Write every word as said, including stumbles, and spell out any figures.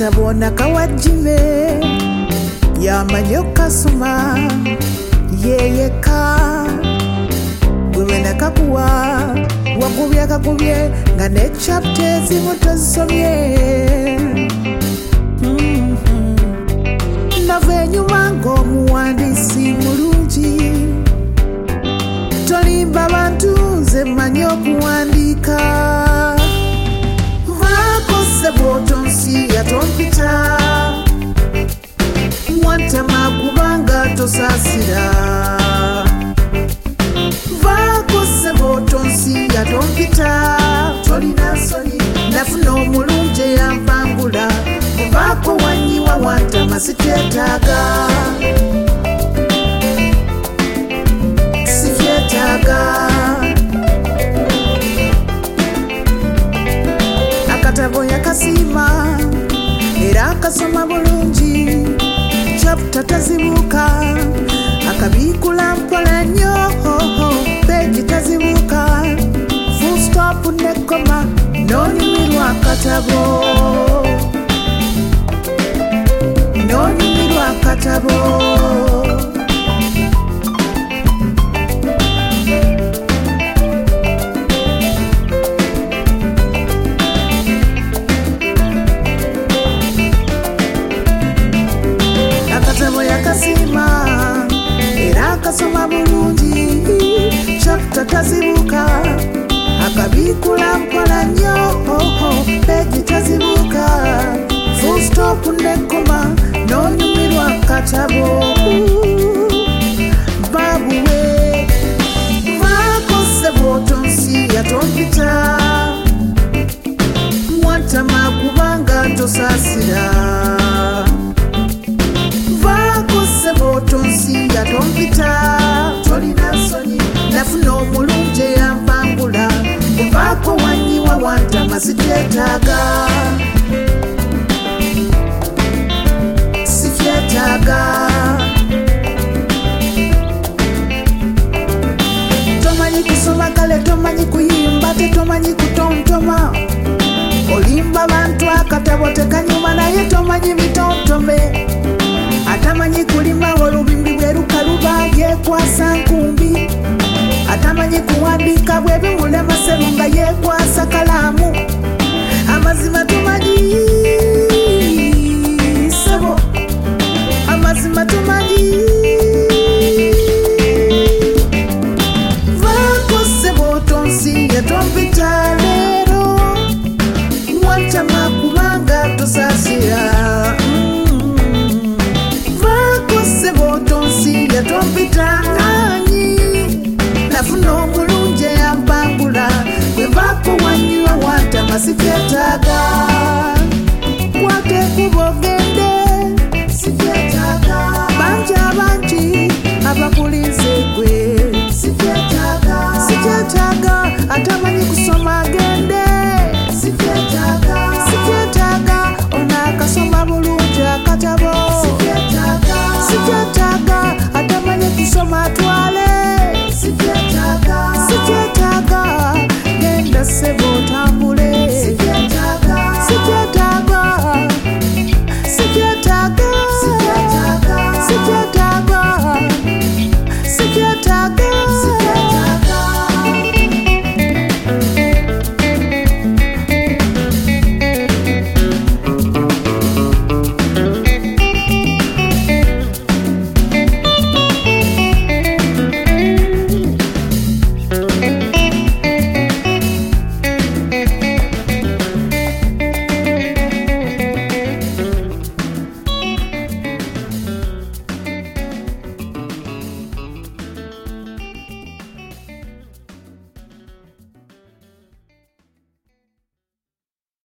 akatabona kawajime yamanyo kasoma yeyeka gwe nakakuwa wagubye akagubye nga ne chapter ezimu tozisomye nava enyuma ng'omuwandiisi mulungi tolimba bantu nze mmanyi okuwandiika vaako ssebo tonsi yatompita wantama kubanga tosaasira vaako ssebo tonsi yatompita tolina nsonyi nafuna omulungi eyampangula muvaako wanyiwa wantama sikyetaaga sikyetaaga akatabo yakasiima era akasoma bulungi chapter tazibuka akabiikula mpola nnyo peegi tazibuka full stop ne koma n'onyumirwa akatabo n'onyumirwa akatabo yakasiima era akasoma bulungi chapter tazibuka akabiikula mpola nnyo peegi tazibuka full stop ne koma n'onyumirwa akatabo babuwe vaako ssebo tonsi yatompita wantama kubanga tosaasira tonsi yatompita tolina nsonyi nafuna omulungi eyampangula kuvaako wanyiwa wantama sikyetaaga sikyetaaga tomanyi kusoma kale tomanyi kuyimba tetomanyi kutontoma olimba bantu akatabo tekanyuma naye tomanyi bitontome atamanyi kulima olubimbi bwe lukaluba yekwasa nkumbi atamanyi kuwandiika bwe bimulema seru nga yekwasa kalaamu amazima tumanyi sebo amazima tumanyi vaako sebo tonsi yatompita leero wantama kubanga tosaasira yatompita anyi nafuna omulungi eyampangula bwe vaako wanyiwa wantama sikyetaaga kwata ekuba ogende sikyetaaga bangi abangi abakulisa